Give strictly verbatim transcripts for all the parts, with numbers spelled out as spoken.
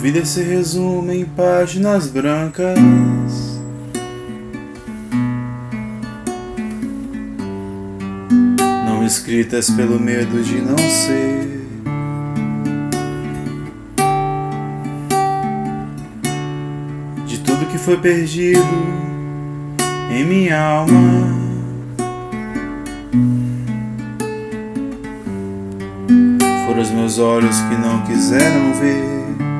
vida se resume em páginas brancas, não escritas pelo medo de não ser. De tudo que foi perdido em minha alma, foram os meus olhos que não quiseram ver.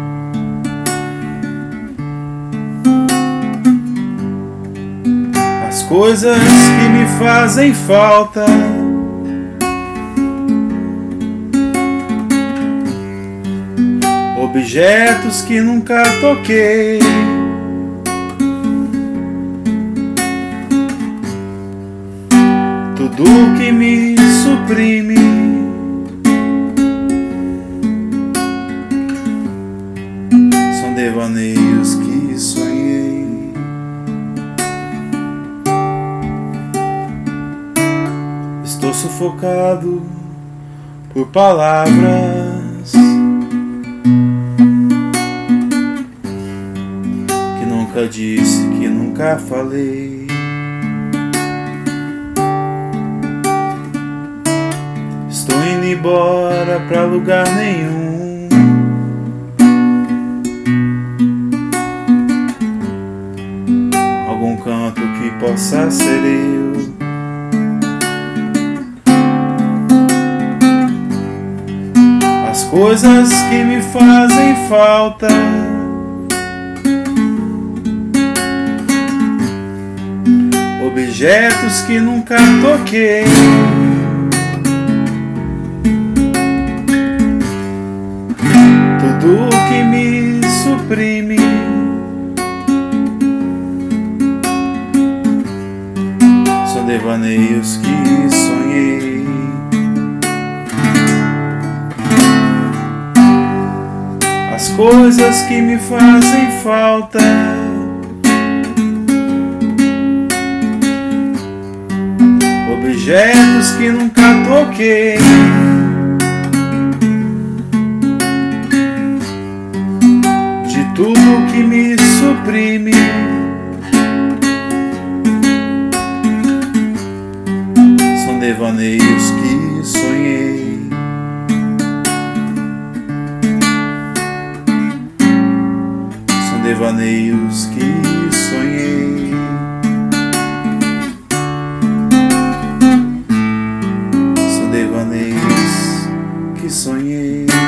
As coisas que me fazem falta, objetos que nunca toquei, tudo que me suprime, são devaneios que sonhei. Estou sufocado por palavras que nunca disse, que nunca falei. Estou indo embora pra lugar nenhum, algum canto que possa ser eu. As coisas que me fazem falta, objetos que nunca toquei, tudo que me suprime, são devaneios que sonhei. As coisas que me fazem falta, objetos que nunca toquei, de tudo que me suprime, são devaneios que sonhei. São devaneios que sonhei. São devaneios que sonhei.